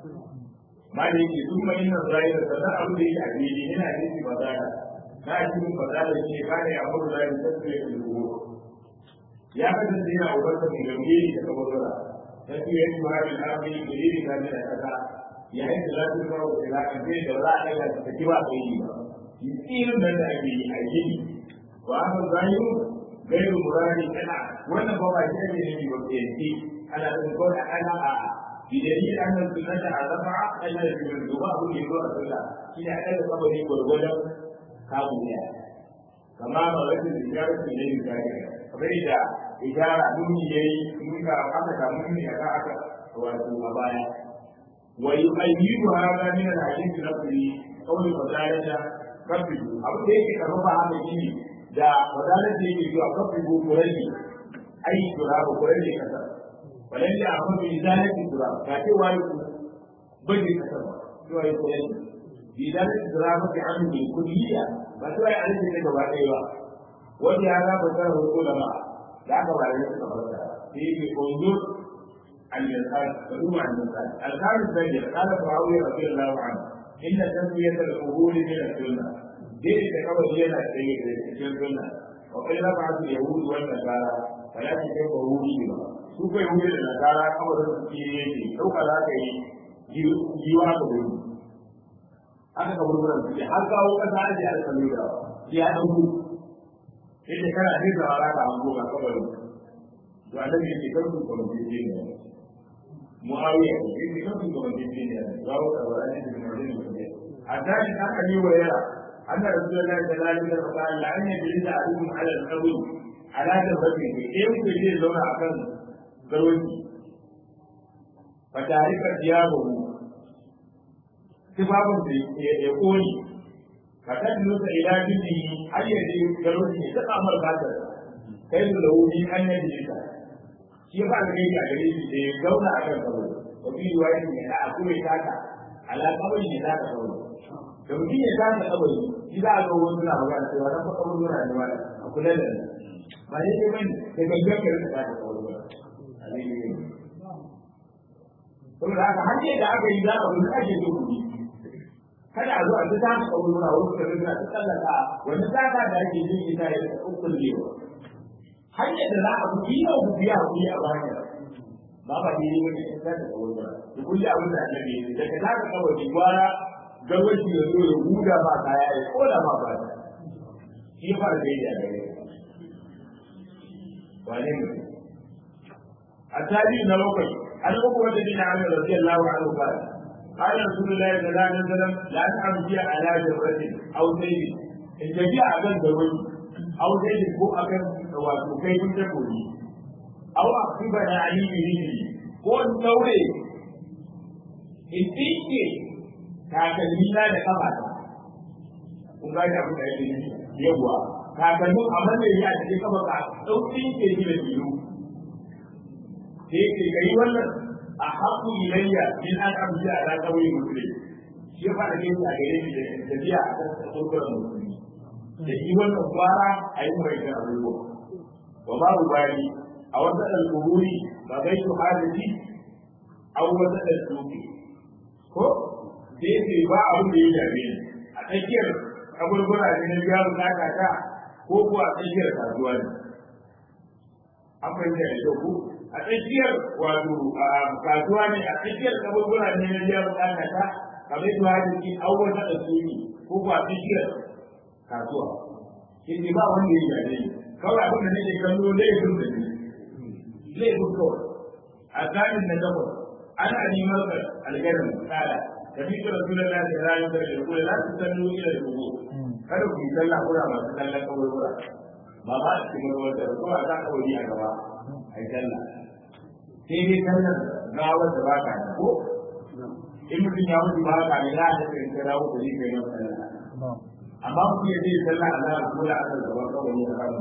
ma da yake su mai yin zai da sannan abu da yake a fili yana yin ba za ka na cikin ba za da ce ka ne a muru zai da tafiye da ruwa ya kasance yana ubarta mai gangiri da kabarura tafiye da ruwa da kafin da iri da da kasa yayin da za su kawo da zaka zai da za a daga ta kiba kai yi ba irin da ake yi a gini wa aka zayu gairu murari kana wannan ba shi ne ne ba ke yi ana da ko da ana a bidani an da sunnata azaba ana da duba abu ne ko sunna shine aka da sabari gurgurdan kabu ne kama ba wani ziyarar da ne da kamar da ijara duni yayi mun ka aka da mun ne aka wato a baya wa yu'ayyidu hadha min al-hadith nafsi qawli fadalata kafi abu da yake karfafa haka shi da fadalata yake zuwa kafi gurgurani ai dura gurgurani kasa walan da abu bi zalati dura ka ce wai ku bade kasa to ai ko ai bi zalati dura ba ki an bi kulliya ba to ai alai ne gaba ɗaya ba wanda ya ga bazar ulama da aka bare su kamar da sai ke kundur al-yasar ruwa al-yasar al-kharij da ya qala Muawiya radiyallahu anhu inna tasmiyat al-qubur min as-sunnah dai da kawai yana tsaye da cikin sunna wa kai la ba'd al-yahud wa al-nasara wala tajabu ba su kai hudu da nasara kawai da suke yake dauka za ka yi jiwa ka gudu aka ka burburan su har kawo kasa aje al-kalu da ya dauko yadda kana ne da alaka an goga kawai to annabi yake karku ko ne Muawiya yake karku ko ne rawu da wani da ne adani aka yi wa yara anna rasulullahi sallallahu alaihi wasallam la an yajlisa alaykum ala al-qabr ala dabbi in ku je zauna akan garwaji fa tarika diyabu sifabun da ya koni kakan nusa ila jini ayyadi garwaji ta kamar bata kai da wuri an yadda shi ba da gari a gare shi da ya zauna akan garwaji wa bi riwayatin ya da kuma ya taka ala kabari ne zaka kawo da mutum ya taka kabari shi za a ga wani na magana cewa ran kabari yana da wani a kula da ba ne dai bane da gangan ka rika taka kabari ba alai ne saboda haka hanyar da aka yi za a wani ake so kuɗi kada a zo a ta taka kabari na wani da rika ta tsallaka wani taka da ake yin ita ya kullewa hanyar da za a kuɗi yau ku biya kuɗi a bayan ba ba ne wani in za ta kawo ba da kulli abin da annabi ne da ka zaka kawo ki gwara gawaci ya zo ya huda ba kaya ya koda ma ba ta shi fara da yake a gare wane ne a tarihi na bakwai an uku wanda bin Amir radiyallahu anhu ba قال رسول الله صلى الله عليه وسلم لا تعمل على جبرة أو سيد إن تبيع أكل دوي أو سيد ko akan wato kai kun ta koyi aw akiba na alimi ne ko daure in tinke kakalina da kafa kun ga da abin da yake yawa kakalin amma da ya ce kafa ka daukin ke ji da biyu sai ke kai wannan a haƙu ilayya in an amsa ala kawai musulmi shi fa da yake a gare ni da tafiya a kan tsoron musulmi da shi wannan fara a yi mai da abubuwa wa babu bari a wata alƙururi ba zai su hadisi a wata alƙururi ko da yake ba abin da ya dame ni a tsakiyar kaburbura ne na biya bukata ta ko kuwa a tsakiyar kasuwa ne an fahimta da kyau ko a tsakiyar wato kasuwa ne a tsakiyar kaburbura ne na biya bukata ta kamar su hadisi a wata alƙururi ko kuwa a tsakiyar kasuwa shi ba wanda ya dame ni kawai abin da nake kallo laifin da ni laifin kawai a tsarin na gaba ana neman algarin tsada da fi da rasulun da ya rayu da shi kula za su sallo ila da gogo kada ku yi sallah kura masu sallah kawai kura ba ba su cikin wata ko a ta kawai a gaba a yi sallah sai dai sallar gawar da ba ka da ko in mutum ya mutu ba ka ne za a tafi in kira ku ne kai nan sallah amma mutum ya zai sallah a zara ko da aka gaba kawai ya kama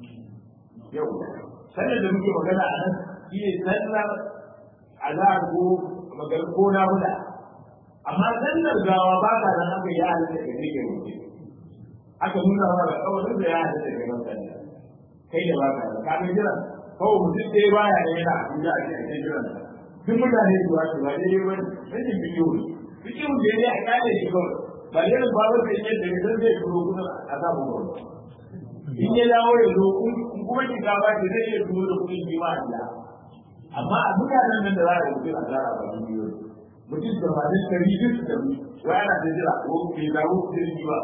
yau sallar da muke magana a nan shi ne sallar azhar ko magar ko na huda amma sallar gawa ba ka nan aka yi halitta da kake wuce aka nuna wa da kawai da ya halitta da wannan sallar kai da ba ka da ka ga jira kawai mutum sai baya da yana da a cikin jiran duk mutane su ba su ba dai wani rashin bidiyo bidiyo da ya a kare shi kawai ba dai ba ba sai yadda da zai turo kuma a samu ba in ya dawo ya zo kuma ki ga ba zai iya turo da kudin jima Allah amma a mutanen nan da za a yi a tsara ba bidiyo mutum da ba da kari duk da wai ana da jira ko ke dawo da jima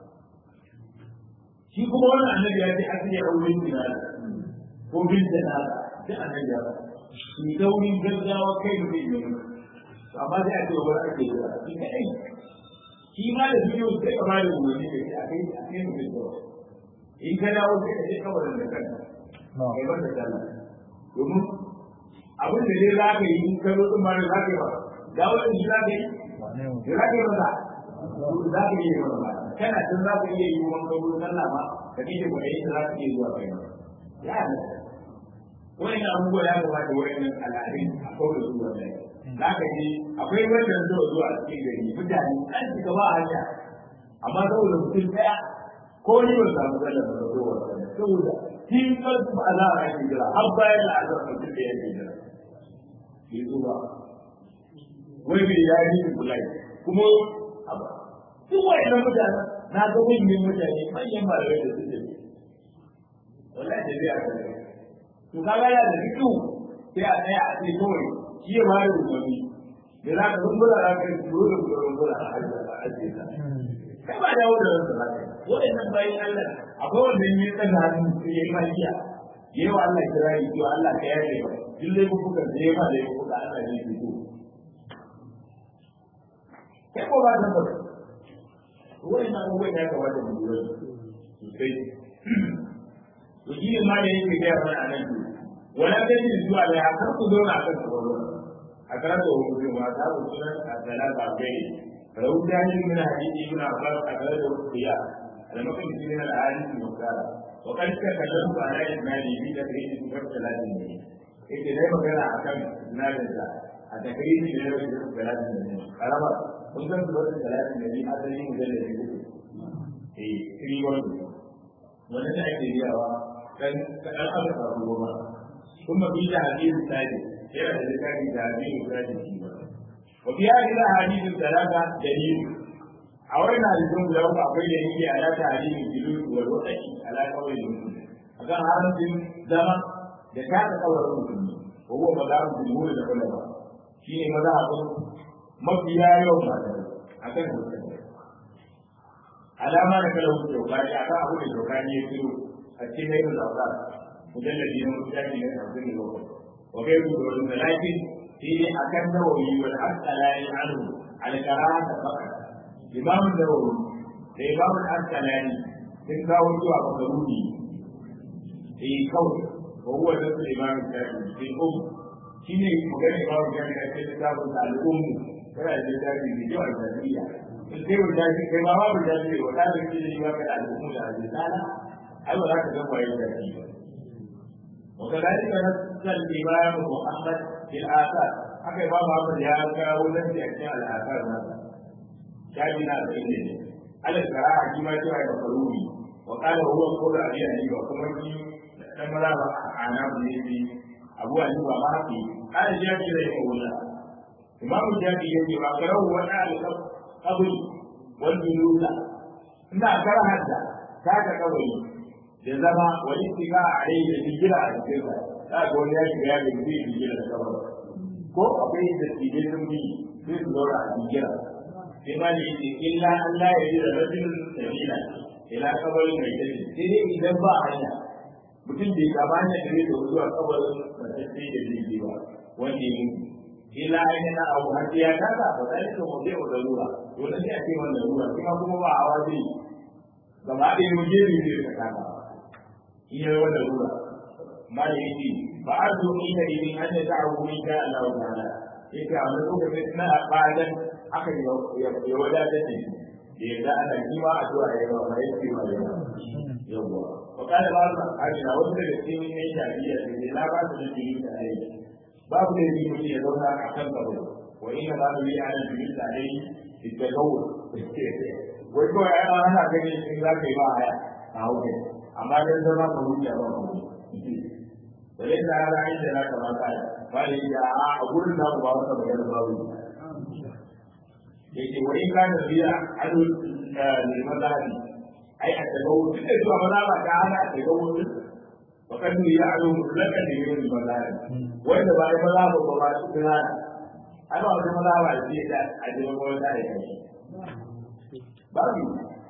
shi kuma wannan annabi ya ce asali ya aure ni na ko bin da na sai annabi ya shi daurin gaggawa kai da bai yi amma sai a ce wa ake jira shi kai shi ma da bidiyo sai ka ba da wani da ke a kai mu da in ka dawo sai ka je kabarin da kanka kai ba da sallah domin abin da dai za ka yi in ka zo din ba za ka yi ba dawo din shi za ka yi da za ka yi ba za ka yi ba kana tun za ka iya yi wanka wurin sallah ma ka kike ba yi za ka iya zuwa kai ya ne wani abubuwa ya kamata wani al'adun a kawai su wannan za ka ji akwai wannan zuwa a cikin gari mutane an shiga ba hanya amma saboda mutum ɗaya ko ni ba samu sallar da zuwa saboda kin karfi ba za a yi jira har bayan la'azar mutum da yake jira ke zuwa wai bai ya yi kulai kuma duk wa'annan mutane na ga manyan mutane manyan malamai da suke wallahi da zai aka ne to kaga ya da duk sai a tsaya a ce kawai shi ya bada umarni da za ka rumbura za ka yi dole ku rumbura a ajiye ta kai ba dawo da ransa za ka yi waɗannan bayan Allah akwai wanda ya yi tsaga hannu sai ya yi mafiya ya yi wa Allah kira yi to Allah ka yafe ba duk laifukan da ya ba da ya kuka Allah ne ya fito kai ko ba ta ba wannan abubuwan ya kamata mu lura sosai to shi ne ma da yake gaya mana a nan wala kai ne zuwa da ya kar ku zauna a kan tsoro a karanta hukunci ma ta ku sunan a talata bai rawu jahil min hadisi ibn abbas a gare da rubiya da makan shi ne al-hadisi mutara wa kan ka kallan ba na isnadi bi da kai su bar talatin ne yake dai magana akan isnadin sa a takaici da yau da salatin da ne karama kun san su wata salatin da ni asali mujallabi ne wannan da ake yawa dan kadan aka samu goma kuma bi da hadisi sai yana da zakari da hadisi da shi ba wa bi hadisi hadisi salata dalil a wannan hadisin da wanda akwai da yake alaka hadisi bilu wa ruhi alaka wa mutum akan haramcin zama da ta kawarin mutum ko huwa mazhabul jumhur da ulama shine mazhabin mabiya yau ma akan mutum alama da kala wuce dokani aka abu da dokani ya fito a cikin ayyukan zauka mujalladi na mutane ne a cikin lokaci wa kai ku da lakin shi ne akan nawawi wal asqalani anhu al karahata faqat imam nawawi da imam al-asqalani sun kawo zuwa ga daruri kawai wa huwa da imam al-shafi'i sai shi ne magana imam al-shafi'i da kitabun al-ummu kana da dalili da yawa da dalila sai wanda shi kai ma babu dalili wa da shi ne ba ka da al'ummu da al-risala ai ba za ka ga waye da shi ba wa kadalika nasal imam Muhammad fil athar haka ba babu ya kawo nan da cikin al-athar na shafi na da ne al-qira'a kima cewa da faruri wa qala huwa qawl abi hanifa kuma shi dan malaba ana ne bi abu hanifa ma haki qala jabi da yaqula imam jabi yake ba karahu wa al-qabr wal julusa ina karahata kaga kawai da zama wani tiga a rai da jira a cikin sa za ga wani ya shiga ya ga zai jira da kawai ko akwai da tijin dumbi sai su zaura a jira sai ma ne yake illa Allah ya jira rajulun sabila ila kabarin mai tafi sai dai idan ba hanya mutum bai kama hanya da zai zuwa kabarin mai tafi da zai ba wanda ya illa ainihin abu har ya kasa ba za ka mu bai da ruwa to da sai a ce wannan ruwa kuma ba a waje gaba da mu je ne da kasa iya wannan ruwa ma da yake ba a zo ni da idan an da ta'awu ni ga Allah ta'ala yake a wannan lokacin na bayan aka ya wadata ne da yadda ana kima a zuwa yayi ba yake ba yawa ko kada ba ka ajina wanda da cikin ne shari'a ne la ba su da jini da ai babu da yi mutum ya zauna a kan gaba wa ina ba su yi ana jirin da ai ita gawo wai ko ya ana gani in za ka yi ba haya a hauke amma dan zama ka wuce ba ku wale da ana yin da na kama ka ba da ya a gurin da ba wata magana babu yake wai ka da biya adu liman lahadi ai a tagawo duk da cewa ba ba ta ana a tagawo wa kan ya adu mutlakan da yin liman lahadi wanda ba ya maza ba ba su kira ai ba wata maza ba ce da a jiran gwamnati da kai babu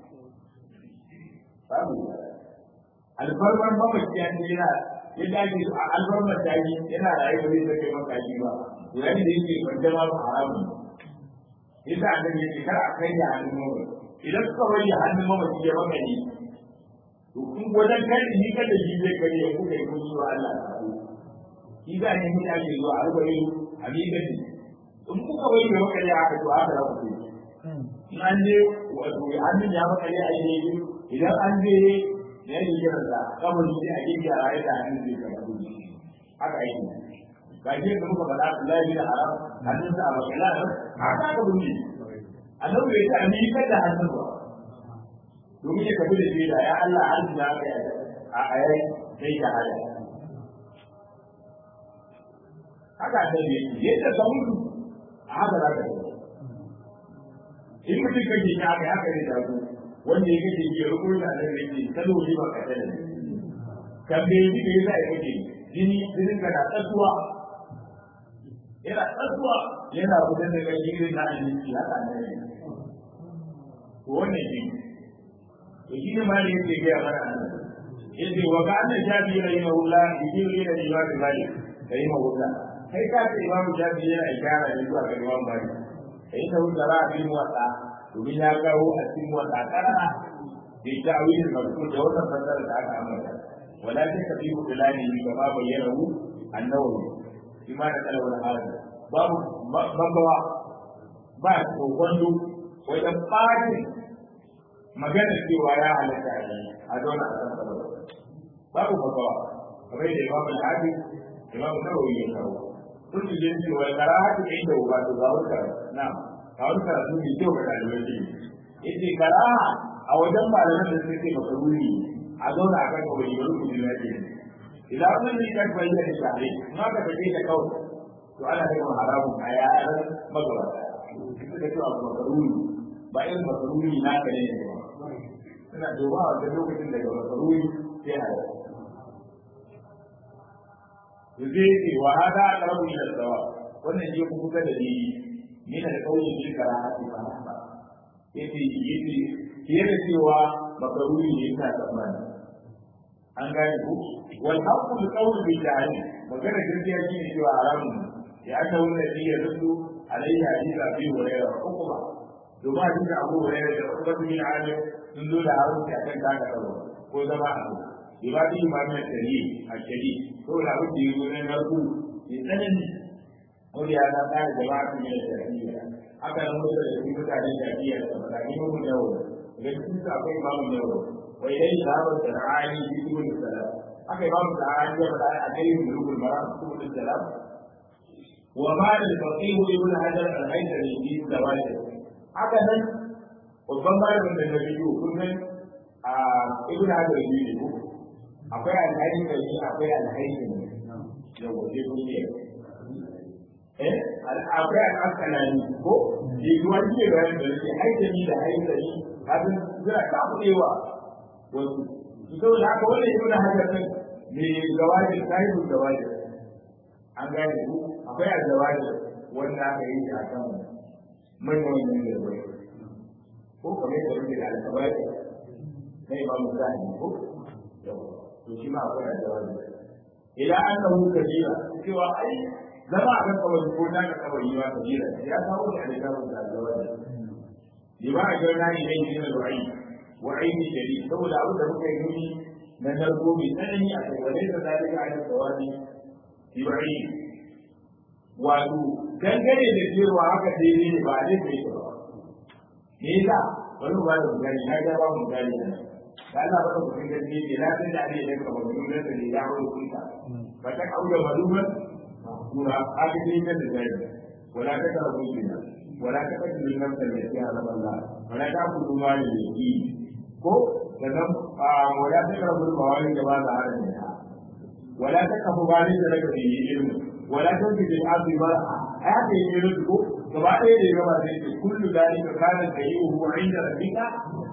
alfarmar mamaci ya ce yana ya dace a alfarmar daji yana rayuwa zai take maka shi ba to yayin da yake kwanta ma haramu yasa annabi yake kar a kai da hannun mamaci idan suka bari hannun mamaci ya maka ne to kun wajen kai ni kada shi zai kare ya kuka yi kun zuwa Allah shi za ne mun ake zuwa a rubuce a bigati in kuka bari ya maka ne haka to haka za ku ce in an je wato hannun ya maka ne a yi idan an je ne ya yi da kamar shi a cikin yara da hannun zai kama duk haka yake ga shi da muka faɗa Allah ya haram hannun sa a bakala haka ka bunni annabi ya ce a ni kada hannun ba domin ya kabi da shi da ya Allah hannun da aka yi a ayi sai da hada haka da ne yadda ka mutu a haka za ka yi in mutum kake yi haka ne da ku wanda ya kake yi rukun da nan da yake kalo ne ba ka tada kan bai yi da yasa yake jinin ka da tsatuwa yana gudan da kai irin na annabi haka ne to wannan shi to shi ne malai yake ga mana yace wa kana shafi rahimahullah yiji da imam malik rahimahullah kai ka ce imam shafi yana ishara ne zuwa ga imam malik sai ta wuzara bin wata domin ya kawo a cikin wata karara da ta awilin masu da wata fasara da aka ambata walakin tabihu bilani kama bayyana hu annawi bima da kala wal hada babu babawa ba ko wando wajen fadi magana cewa ya halatta a zauna a kan babu babawa kamar da imam al-hadith imam nawawi ya kawo kun ji jin cewa karatu inda ba to ga wuka na ga wuka su ne kyau ga dalibai yace karaha a wajen malaman da suke makaruni a zauna a kan kawai bari ku jira ke idan mun yi kan bayyana da shahari ma ka take da kawai to ana da haramun a yaran magabata kike da cewa makaruni ba irin makaruni na ka ne ba ina duba a lokacin da ga makaruni sai haya yace wa hada aqrabu ila al-sawab wannan shi ku kuka da ni mina da kauli bil karahati fa haba yace fiye da cewa makaruni ne yana tsammani an gane ku wal haqqu bi qawli bil jahil magana gaskiya shi ne cewa haramun ya aka wannan shi ya rusu alayhi hadith abi hurairah hukuma domin hadith abu hurairah da ubatu bin alim sun zo da haruci akan daga kawo ko zama a ko ibadi imamin tari a shari ko da abin da yazo na narku ne tsanani ko ya da tsara jama'a ne da tarbiyya aka nan mutu da mutanen tarbiyya da mutane mu da yawa da cikin su akwai imamu ne wa idan zabar da ra'ayi bi ibn salam aka imamu da ra'ayi da bada a kai mu rubul maram ibn salam wa ma da faqih ibn hajar al-haythami bi zawaj aka nan babban malamin da nabi kullun a ibn hajar ne ko akwai al-haythami akwai al-haythami yau waje ko ne akwai al-asqalani ko yi wani ne bayan da yake haythami da haythami kafin zira ta kudewa wasu saboda haka wannan ibn hajar ne zawaji sahibul zawaji an gane ku akwai zawaji wanda aka yi a kan manyan da bai ko kamar da yake da alƙawarin sai ba mu sani ko to shi ma akwai zawaji ila annahu kabira cewa ai zama a kan kawai ko na ka kawai ba kabira ya kawo da alƙawarin da zawaji lima ajrna ilayhi min al-wa'id wa'id shadid saboda abu da muka yi na narko mai tsanani a kai wale da zalika ala sawabi bi wa'id wato dangane da cewa haka dai ne ba dai kai ba me yasa wani ba da gani na ga ba mu gani da Allah ba ku kinga ne da lafiya da ne da kamar mun da ne ya hawo kunta ba ta kauda maluman kuma aka dai da gani wala ta ka rubuta ولا تقتلوا النفس التي حرم الله ولا تأكلوا مال اليتيم ko sannan wala taqrabu al-mawali da ba da harin da wala taqrabu bali da daga yi ilmi wala tanfi bil ardi mar'a hada yi ko gaba ɗaya da gaba da yake kullu dalika kana sayyuhu 'inda rabbika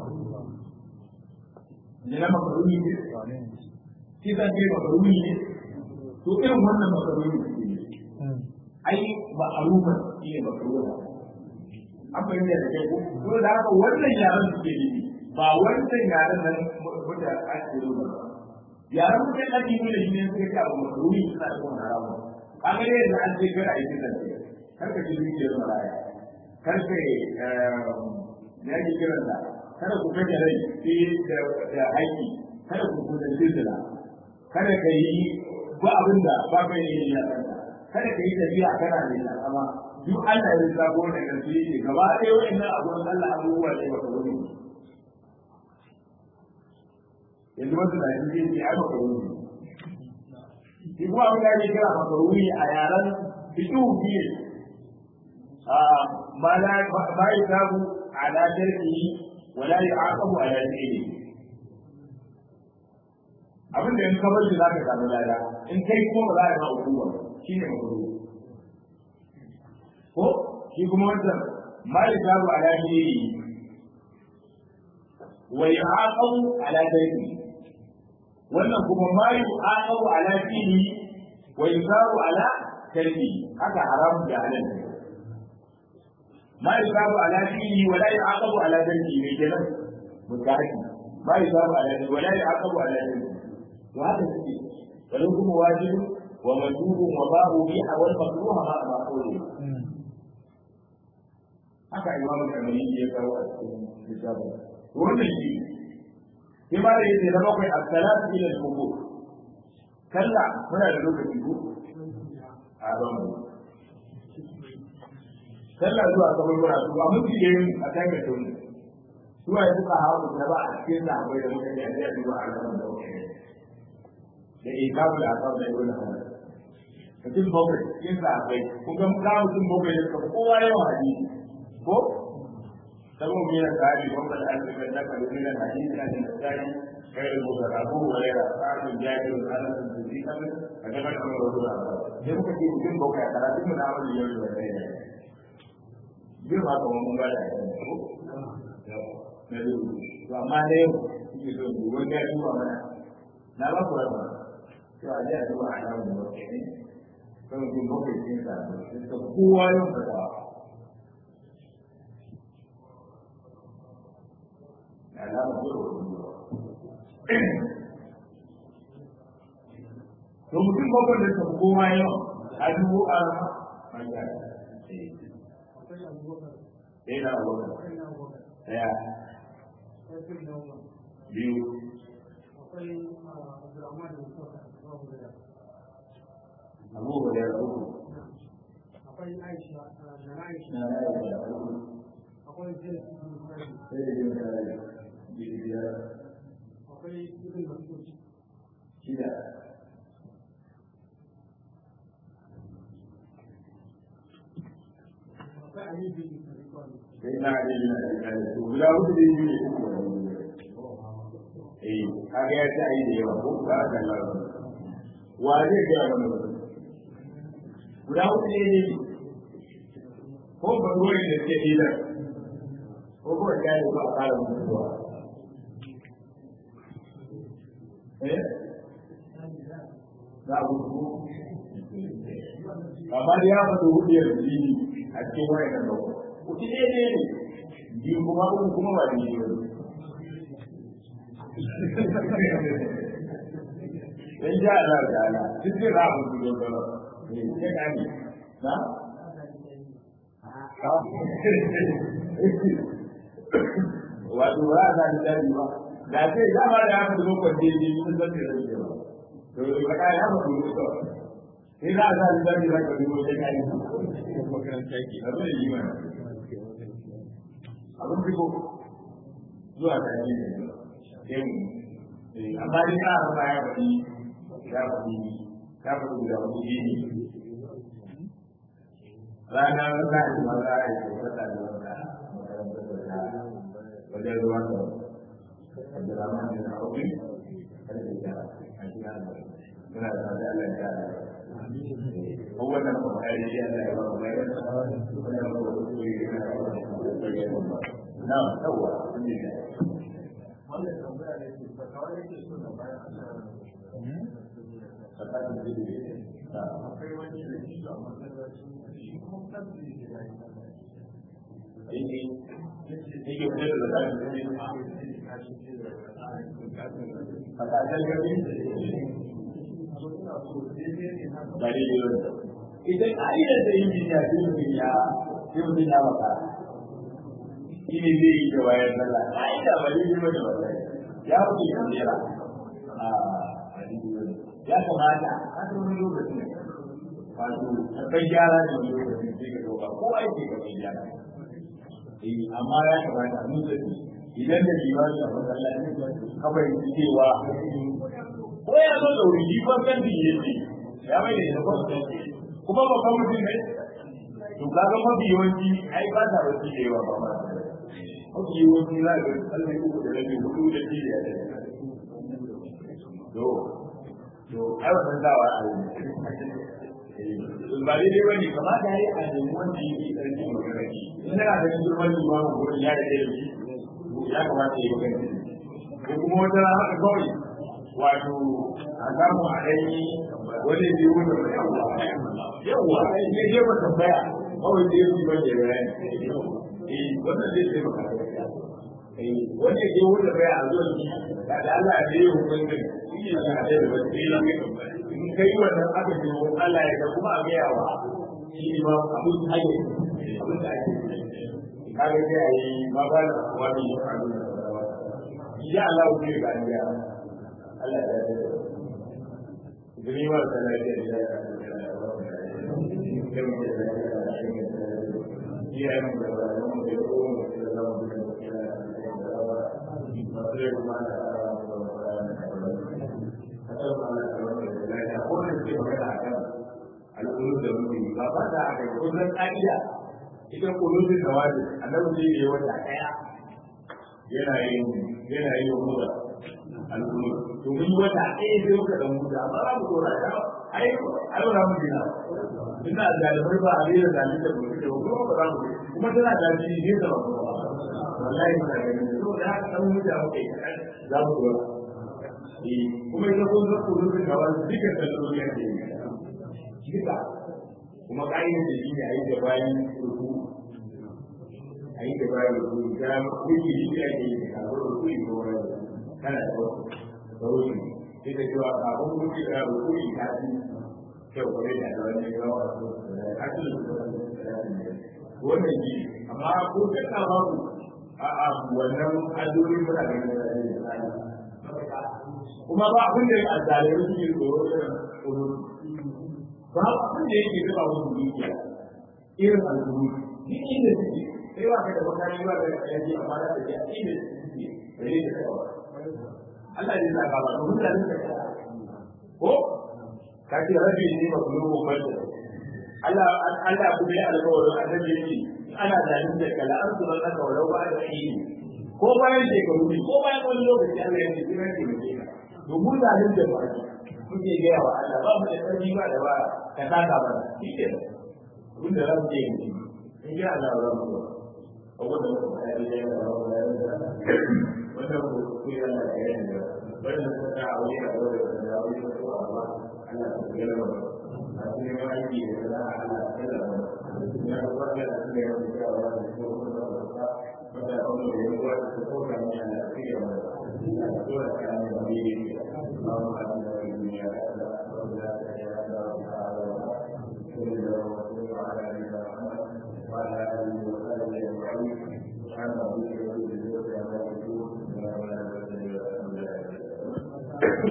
ne na makaruni ne shi da ke makaruni ne to irin wannan makaruni ne ai ba aruba ne makaruni an bayyana da kai ko da haka wannan yaran suke yi ba wannan yaran nan wanda ake yi ba yaran mutum da ke da shi ne suka ce abu makaruni suna da kuma haramu kaga ne da an ce kada a yi kisan ce kar ka ji dukiyar maraya kar ka ne ake kiran da kada ku kaje rai sai da haƙi kada ku kuda sirra kada ka yi ba abin da ba ka yi ya kada ka yi tafiya kana da ita amma duk Allah ya sabo da kansu yake gaba ɗaya wannan abubuwan Allah abubuwa ne ba ka wani yanzu wasu da shi ne ai makaruni shi kuma abin da ake kira makaruni a yaran fitu biye ma ya sabu ala jarki wala yu'aqabu ala fi'li abin da in ka bar shi zaka samu lada in kai kuma ba za ka ma hukuma shine makaruni ko shi kuma wannan ma ya sabu ala fi'li wa yu'aqabu ala jarki wannan kuma ma yu'aqabu ala fihi wa yusabu ala tarki haka haramun da halal ma yusabu ala fihi wa la yu'aqabu ala tarki ne kenan mutaki ma yusabu ala fihi wa la yu'aqabu ala tarki to haka take walau kuma wajibu wa majbubu wa ba'u bi awal makruha ma ma'quli haka imamu kamari ya kawo a cikin littafin wannan shi sai ma da yake na bakwai as-salatu ila al-qubur kalla muna da lokaci ko a ban mu kalla zuwa kaburbura su ba mun ji a kan da tuni zuwa ya suka hawo da ba a cikin da akwai da muka yi a zuwa a kan da da ikabu da aka da dole hana mutum bakwai cikin sahabbai kun ga mutum bakwai da suka kowa yawan hadisi ko sabon mina sahabi wanda da aka ga daga luminan hadisi na da tsari kai da gobe Abu Hurairah sahabin Jabir bin Anas bin Zubair a daga kan Rasulullah sai muka ce mutum bakwai a karatu mu na wani yau da kai bai ma ga mun ba da ko na duk to amma dai shi so wanda ya duba mana na ba ku rama to a ji a duba a nan mu ne kan mutum bakwai cikin sahabbai sai kowa yawan fatawa alama ko to mutum bakwai da sun koma yau a dubu a manya ɗaya na abokan ɗaya biyu abubuwa da ya uku akwai aisha na akwai biyar akwai ibn Mas'ud shida akwai Ali bin Abi Talib sai na Ali bin Abi Talib to guda hudu ne ne kaga ya ce ai da yawa ko ba da Allah wa zai ga wannan guda hudu ne ko ba ruwan da ke idan ko ko da ya ba fara mutuwa za ku amma da ya fito hudiyar jini a cikin wayan da ku ci ne biyu kuma uku kuma ba ne dan ja Allah da Allah duk da za mu ji don ne sai ka ni na wato ba za ta dadi ba da sai da ba da haka zo kwanje ne mun san da rage ba to ba ka ya ba ku to sai da za ta dadi ba ka zo sai ka yi makaranta ki a zai yi mana abin fiko zuwa da yi ne amma dai ka ba ya ba ya ba da wani ne ranar da ake maza a yi wata da wata wajen ruwan da Abdurrahman bin Auf karfe da a gida da muna da Allah ya da wannan kuma ai ya da ya ba mai wannan ko ko ya na tawa ne wannan tambaya ne ta kawai ne so da bayan Allah akwai wani da shi a masallacin shi kuma tabbiri da ya yi yake fitar da zaka yi a kasar gari gari ne idan ƙa'idar da injiniya sai mutum ya maka shi ne zai yi da wayar sallah ƙa'ida ba zai yi mata ba ya wuce kan jera ya kamata a wani lokacin wato akwai gyara da wani lokacin sai ka dauka ko aiki ka kai gyara amma ya kamata mun sani idan da limani a masallaci ka fahimci cewa ko ya zo da wuri ji kwanton da yake ya mai da ita kwanton kuma babban mutum ne to kaga mafi yawanci ai ba ta wasu da yawa ba ma mafi yawanci za ga tsalle uku da rabi hudu da jiya da to ai wannan dawa a yi ba dai bane kamata yayi a nemi wanda yake karfin magana shi in yana da girman limamin gurin ya rike shi ya kamata yayi magana ko kuma wata haka kawai wato a samu a dai wani ne wanda yawa ne ke ba tambaya kawai da yake ba da bayani wannan zai ce maka wanda ke wanda bai a zuwa da Allah ne ya hukunta shi ne da da wasila in kai wannan aka ce Allah ya ga kuma a ga yawa shi ma abun haye abun da ake kaga sai ai ma ba da wani ya Allah ku ga ya Allah ya da dini wa sallallahu alaihi alƙulu da mutum ba ba da aka yi kullum ƙa'ida ita kulubin da wani annabi zai yi wata ɗaya yana yin mura alƙulu to mun wata ɗaya sai muka dan muda amma ba mu dora ta ai ba mu dina ina zalimai ba a rera zalimai da mutum da kuma ba za mu kuma tana da jini ne da ba wallahi muna ganin to da haka dan muda muke za mu dora kuma ita kun ga kulubin da wani dukkan kalmomi ne duka kuma ƙa'idar da shi ne a yi da bayan rubu a yi da bayan rubu ta kuki shi ake yi da kafin rubu ko wani kana da wasu sai da cewa kafin kuki da rubu ta fi kyau kwarai da da wani yawa a cikin wannan shi amma ko da ta babu a wannan addu'o'in mutane da kuma ba abin da ya azzalai suke tsoro da tsoro ba abin da yake zuba wasu dukiya irin al'ummi duk inda suke sai ba ka da makami ba ka da ƙarfi amma da take a inda suke da ne da kawo Allah ya saka ba mun da suka ko ka ce rabbi ne ba ku rubu ba Allah ku bai alƙawarin annabi yake ana zalin da kala an zuba ka walau ba da shi ko bayan shekaru ko bayan wani lokaci Allah ya ce kira ne ka domin zalin da ba kuke gaya wa Allah ba mu da ƙarfi ba da ba ka taka ba shi ke da abin da za mu je yi in ji Allah ba mu ba abubuwan da muka faɗa da yawa ba mu da wannan ko ku yi Allah ya yi da wannan ko ta aure da aure da aure da ko Allah Allah ya yi da a cikin aiki da za a Allah ya yi da ya ko da da ne ya yi da Allah ya yi da wanda Allah ya yi da ko da ne ya yi da Allah ya yi da اللهم اجعلنا في الدنيا حسنه وفي الاخره حسنه وقنا عذاب النار وعلى اله وصحبه اجمعين سبحان ربك رب العزه عما يصفون وسلام على المرسلين والحمد لله